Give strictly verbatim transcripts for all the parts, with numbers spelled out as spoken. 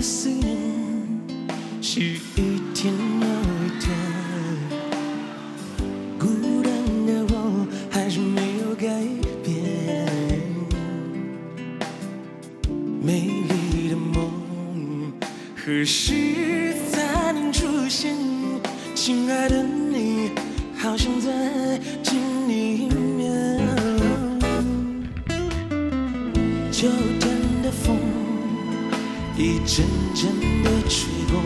思念是一天又一天，孤单的我还是没有改变，美丽的梦何时才能出现？亲爱的你，好想再见你一面。秋天的风一阵阵的吹过，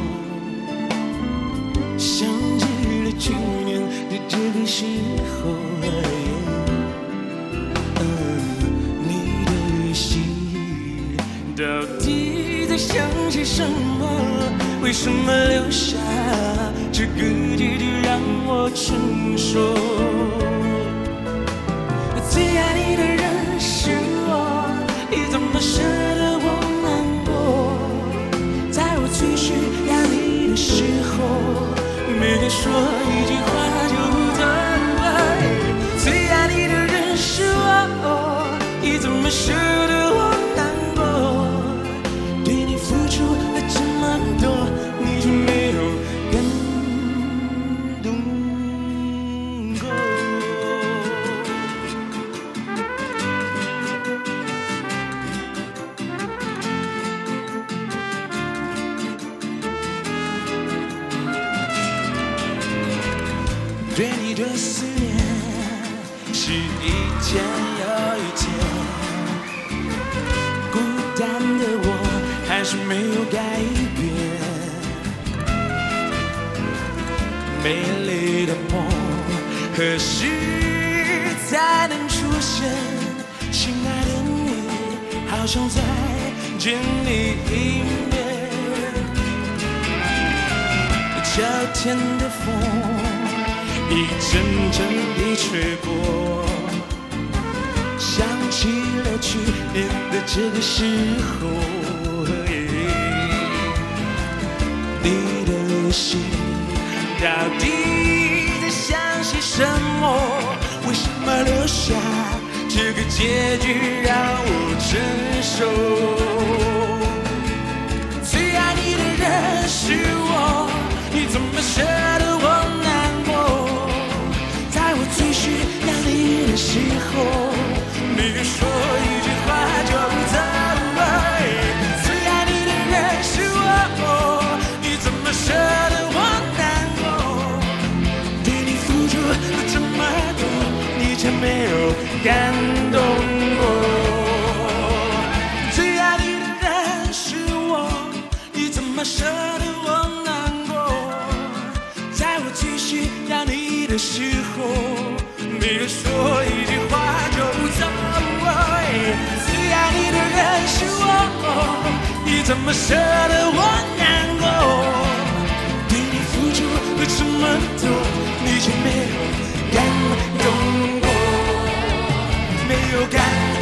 想起了去年的这个时候，嗯，你的心到底在想些什么？为什么留下这个结局让我承受？最爱你的人是我，你怎么舍得我难过？在我最需要你的时候，没敢说一句话就走了。最爱你的人是我，你怎么舍得我难过？对你付出了这么多，你却没有感动过。对你的思念是一天又一天，孤单的我还是没有改变，美丽的梦何时才能出现？亲爱的你，好想再见你一面。秋天的风一阵阵地吹过，想起了去年的这个时候，你的心到底在想些什么？为什么留下这个结局让我承受？最爱你的人是我，你怎么舍得我难过？在我最需要你的时候，没敢说一句话就走了。最爱你的人是我，你怎么舍得我难过？对你付出了这么多，你却没有感动过。最爱你的人是我，你怎么舍得我难过？在我最需要你的时候，没人说一句话就走。最爱你的人是我，你怎么舍得我难过？对你付出了这么多，你却没有感动过，没有感动过。